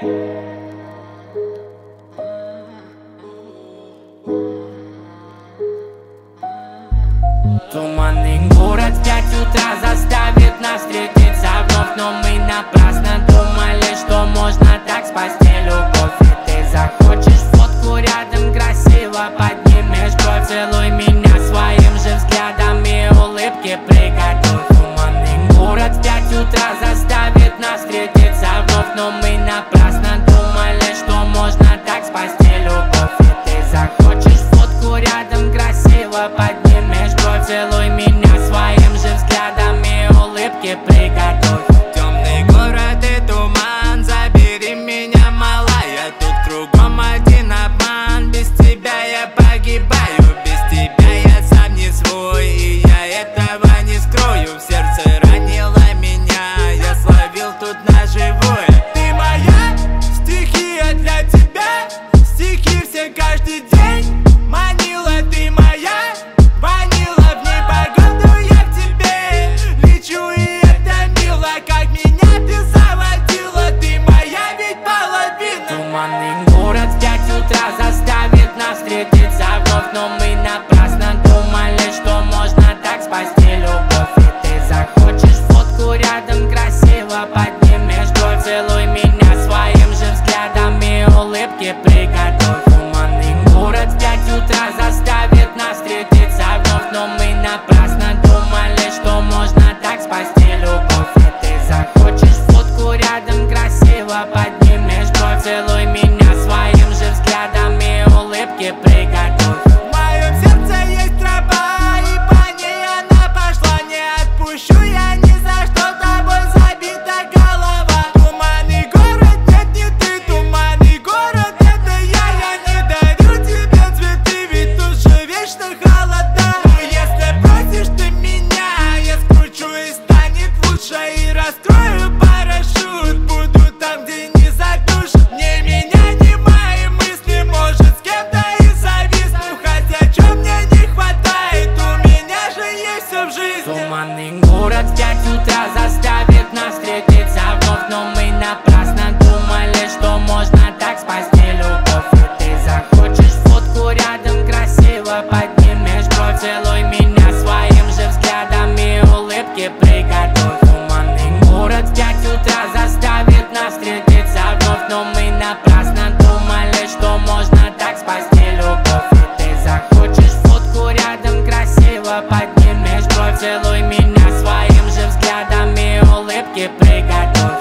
Туманный город в 5 утра заставит нас встретиться вновь, но мы напрасно думали, что можно так спасти любовь. И ты захочешь фотку рядом, красиво поднимешь бровь. Целуй меня своим же взглядом и улыбки приготовь. Туманный город в 5 утра заставит нас встретиться вновь, но мы напрасно думали, что можно так спасти любовь. И ты захочешь фотку рядом, красиво поднимешь бровь. Целуй меня своим же взглядом и улыбки приготовь. Темный город и туман, забери меня, малая. Тут кругом один обман, без тебя я погибаю. Без тебя я сам не свой, и я этого не скрою. В сердце ранила меня, я словил тут на живое. Ты моя стихия для тебя, стихи все каждый день. Манила ты моя, манила в непогоду, я к тебе лечу, и это мило, как меня ты заводила. Ты моя ведь половина. Туманный город в 5 утра заставит нас встретиться вновь, но мы напрасно думали, что можно так спасти любовь. И ты захочешь фотку рядом, красиво поднимешь бровь. Целуй меня своим же взглядом и улыбки приготовь. Туманный город в 5 утра заставит нас встретиться вновь, но мы напрасно думали, что можно так спасти любовь. И ты захочешь фотку рядом, красиво поднимешь бровь. Целуй меня своим же взглядом и улыбки приготовь. В моем сердце есть тропа, и по ней она пошла. Не отпущу я ни за что, тобой забита голова. Туманный город, нет, не ты, туманный город, это я не дарю тебе цветы, ведь тут же вечно холода. Но если просишь ты меня, я скручу и станет лучше, и раскрою парашют. Буду там, где не задушат ни меня, ни мои мысли. Может, с кем-то и зависну, хотя чё мне не хватает, у меня же есть все в жизни. Туманный город в 5 утра заставит нас встретиться вновь, но мы напрасно думали, что можно так спасти любовь. И ты захочешь фотку рядом, красиво поднимешь бровь. Целуй меня своим же взглядом и улыбки приготовь. Туманный город в 5 утра заставит нас встретиться вновь, но мы напрасно думали, что можно так спасти любовь. И ты захочешь фотку рядом, красиво поднимешь бровь. Целуй меня своим же взглядом и улыбки приготовь.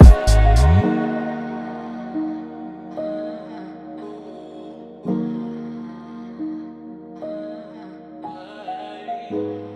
Thank